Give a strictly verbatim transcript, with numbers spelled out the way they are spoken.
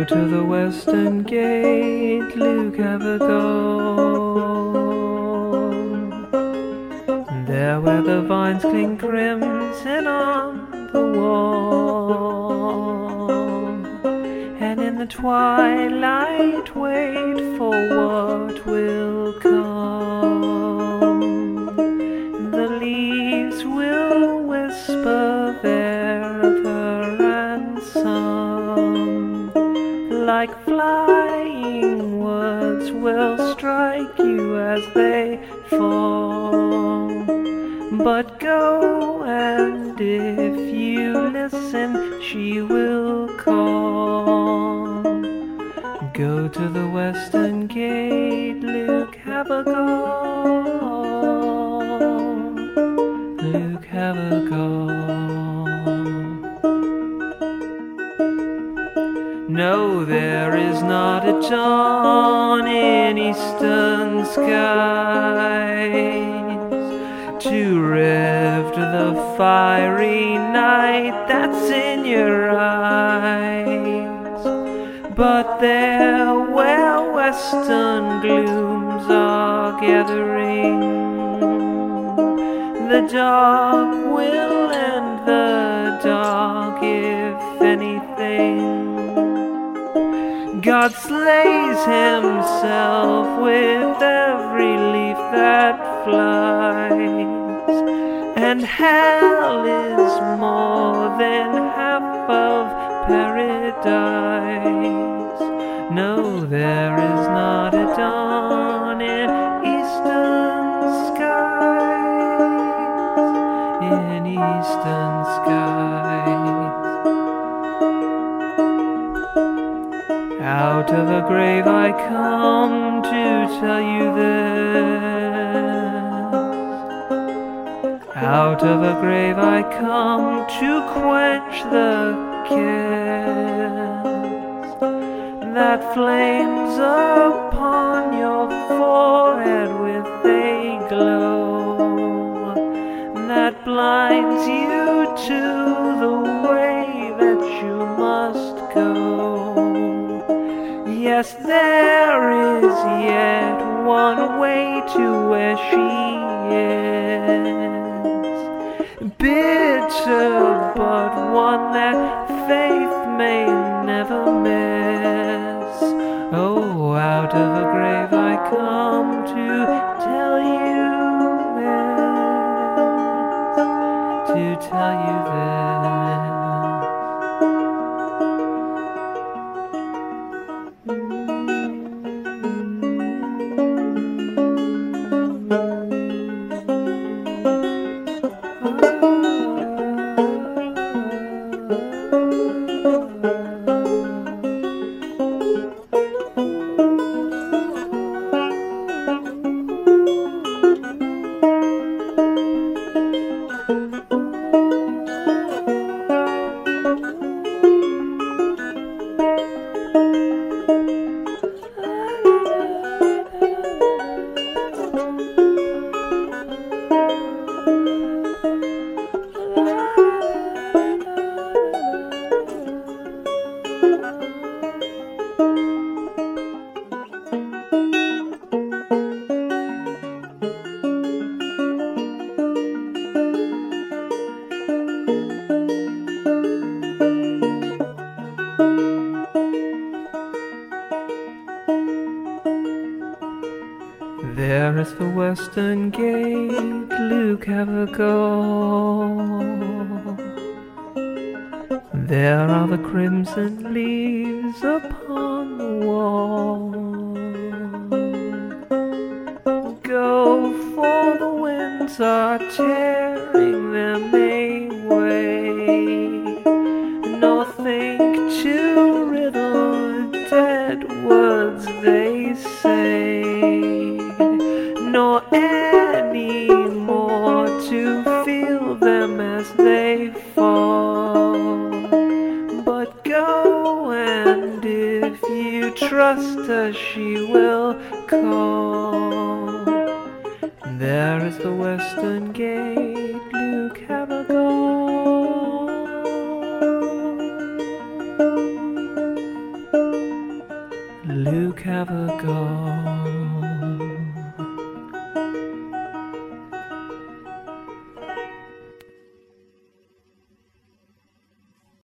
to the western gate, Luke, have a go. There where the vines cling crimson on the wall, and in the twilight wait for what will come. The leaves will whisper there of her ransom, like flying words will strike you as they fall. But go, and if you listen, she will call. Go to the western gate, Luke, have a go. Luke, have a go. No, there is not a dawn in eastern skies to rift the fiery night that's in your eyes. But there where western glooms are gathering, the dark will end the dark, if anything. God slays himself with every leaf that flies, and hell is more than half of paradise. No, there is not a dawn in eastern skies, in eastern skies. Out of a grave I come to tell you this. Out of a grave I come to quench the kiss that flames upon your forehead with a glow that blinds you to the way that you must go. Yes, there is yet one way to where she is, bitter, but one that faith may never miss. Oh, out of a grave I come to tell you this, to tell you this. There is the western gate, Luke, have a go. There are the crimson leaves upon the wall. Go, for the winds are tearing them away, nor think to riddle dead words they say, nor any more to feel them as they fall. But go, and if you trust her, she will call. There is the western gate, Luke, have a go. never go.